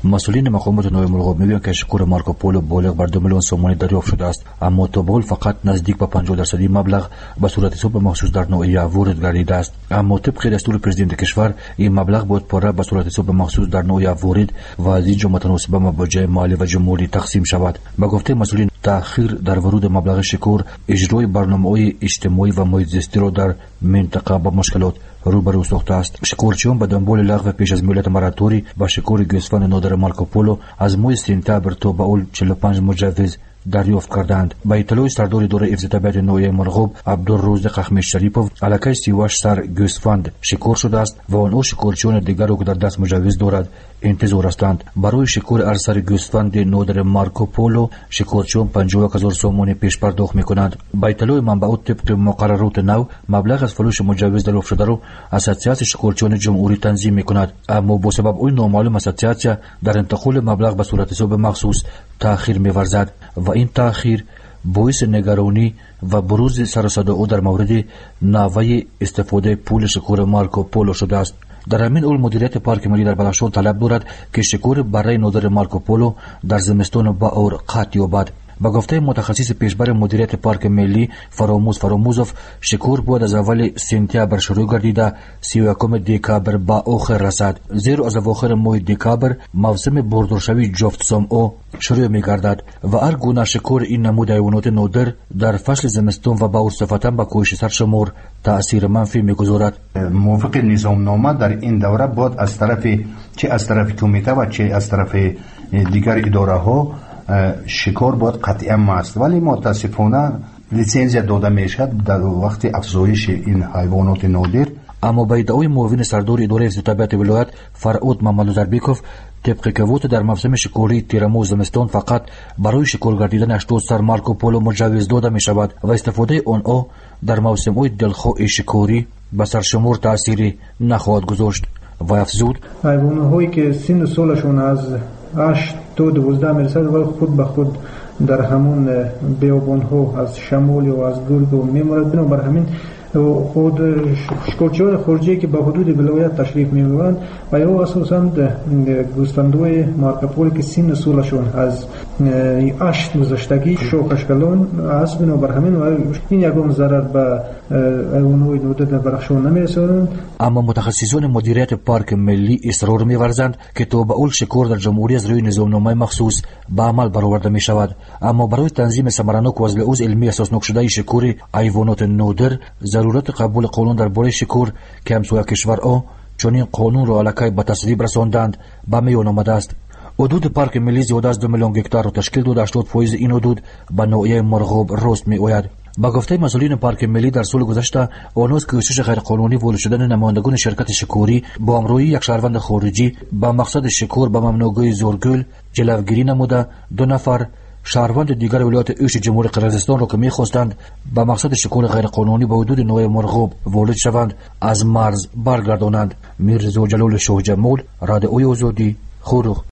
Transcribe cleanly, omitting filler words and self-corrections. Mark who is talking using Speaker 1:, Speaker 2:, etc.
Speaker 1: مسئولین مقامات نوع مرغاب میگویند که شکور مارکوپولو بالغ بر 2 میلیون سومانی دریافت شده است، اما تا به حال فقط نزدیک به 50% مبلغ به صورت حساب مخصوص در نوعیه وارد گردیده است. اما طبق دستور پرزیدنت کشور این مبلغ باید پاره به صورت حساب مخصوص در نوعیه وارد و از اینجا متناسبه با بودجه مالی و جمهوری تقسیم شود. به گفته مسئولین تأخیر در ورود مبلغ شکور اجرای برنامه‌های اجتماعی و محیط زیستی را در منطقه با مشکلات روبرو ساخته است. شکورچیان به دنبال لغو پیش از مدت مراتوری با شکور گوسفند نادر مارکوپولو از ماه سپتامبر تا به اول 45 مجوز دریافت کردند. با اطلاع سردار اداره حفظ طبیعت نوعیه مرغوب عبدالرزاق احمد شریپوف علاکه 38 سر گوسفند شکور شده است و آنها شکورچیان دیگر را که در دست مجوز دارد انتظار هستند. برای شکور هر سر گوسفند نادر مارکوپولو شکورچیان 51,000 سومانی پیش پرداخت میکنند. با اطلاع منبعات طبق مقررات نو مبلغ از فروش مجوز دریافت شده را اساسیاسیون شکورچیان جمهوری تنظیم میکند، اما با سبب این نامعلوم اساسیاسیون در انتقال مبلغ به صورت حساب مخصوص تأخیر می‌ورزد و این تأخیر باعث نگرانی و بروز سر و صدا در مورد نحوه استفاده پول شکور مارکوپولو شده است. در همین حال مدیریت پارک ملی در بدخشان طلب دارد که شکور برای نادر مارکوپولو در زمستان با اور قطع یابد. با گفته متخصص پیشبر مدیریت پارک ملی فراموزوف شکور باید از اول سپتامبر شروع گردیده 31 دکامبر با آخر رسد، زیرا از اواخر ماه دکامبر موسم بردارشوی جفت سمعو شروع می گردد و هر گونه شکور این نمود حیوانات نادر در فصل زمستان و با صفتا به کاهش سرشمار تأثیر منفی می گذارد.
Speaker 2: موافق نظامنامه در این دوره باید از طرف چه از طرف کمیته و چه از طرف دیگر اداره ها شکار باید قطعا است، ولی متاسفانه لیسانس داده می شود در وقت افزایش این حیوانات نادر.
Speaker 1: اما با ادعای معاون سردار اداره حفظ طبیعت ولایت فرعود محمدزربیکوف طبق کوت در موسم شکاری تیرمو زمستان فقط برای شکار گردیدن 80 سر مارکوپولو مجوز داده می شود و استفاده آنها در موسم‌های دلخواه شکاری به سرشمار تأثیری نخواهد گذاشت و افزود
Speaker 3: حیواناتی که سن و سالشون از 8 تا 12 میرسد و خود به خود در همون بیابان‌ها از شمال و از گرگ میمورد. بنابر همین خود شکارچیان خارجی که به حدود ولایت تشریف میبرند و یا اساساً گوسفندهای مارکوپولو که سن سالشون از 8 گذشتگی شوخشکلان است، بنابر همین این یگان ضرر به حیوانات نادر در بدخشان نمیرسانند.
Speaker 1: اما متخصصان مدیریت پارک ملی اصرار می‌ورزند که تا به اول شکار در جمهوری از روی نظامنامه مخصوص به عمل برآورده می شود، اما برای تنظیم ثمرناک و از لحاظ علمی اساسناک شده شکار حیوانات نادر ضرورت قبول قانون درباره شکار که همسایه کشورها چنین قانون را علاکه به تصویب رساندند به میان آمده است. حدود پارک ملی زیاده از 2 میلیون هکتار را تشکیل داده 80% این حدود به نوعیه مرغوب رست می آید. با گفته مسئولین پارک ملی در سال گذشته آنها کوشش غیرقانونی وارد شدن نمایندگان شرکت شکاری با همراهی یک شهروند خارجی با مقصد شکار به ممنوعگاه زورگل جلوگیری نموده 2 نفر شهروند دیگر ولایت اوش جمهوری قرقیزستان را که می‌خواستند با مقصد شکار غیرقانونی به حدود نوعیه مرغوب وارد شوند از مرز برگردانند. میرزا جلال شاه جمال، رادیوی آزادی، خروخ.